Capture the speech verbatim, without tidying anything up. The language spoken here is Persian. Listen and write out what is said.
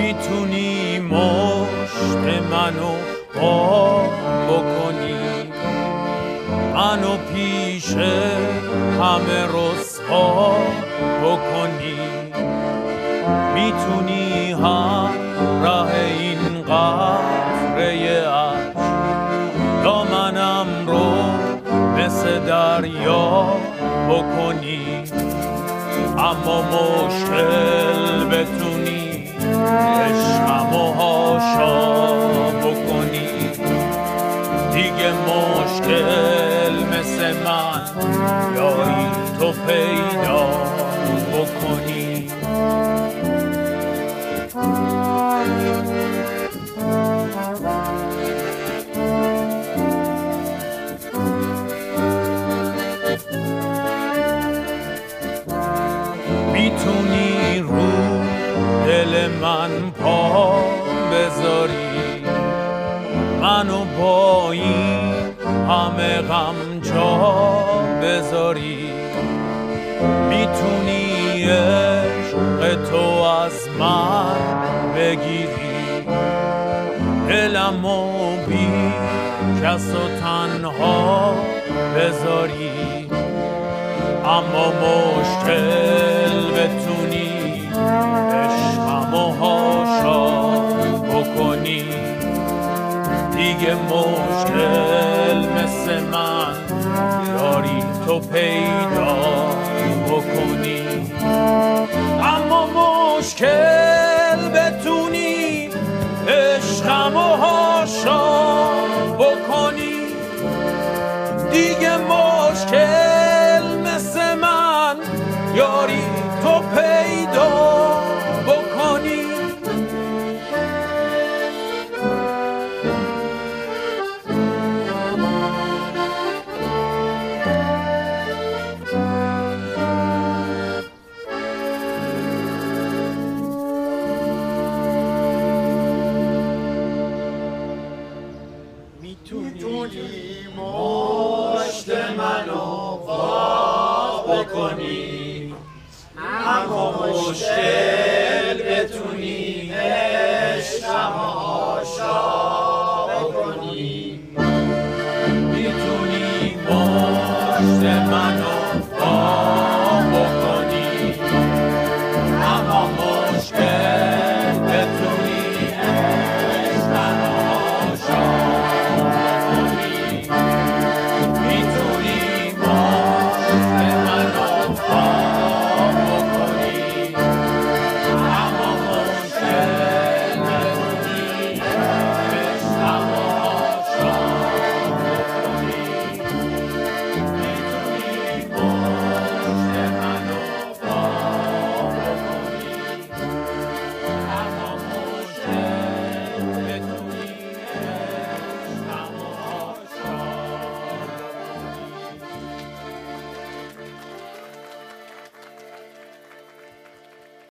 میتونی مشت منو با بکنی، منو پیش همه رسوا بکنی، میتونی هم راه این قطره عشق دامنم رو مثل دریا بکنی، اما مشکل بتونی عشقم و هاشا بکنی، دیگه مشکل مثل من یاری تو پیدا بکنی. میتونی رو دل من پا بذاری، منو با این همه غم جا بذاری، میتونی عشق تو از من بگیری، دلمو بی کس و تنها بذاری، اما مشکل بتونی عشقم و هاشا بکنی، دیگه مشکل مثل من یاری تو پیدا بکنی، اما مشکل بتونی عشقم و هاشا بکنی، دیگه مشکل مثل من یاری تو پیدا بکنی. میتونی مشت منو وا بکنی، اما مشکل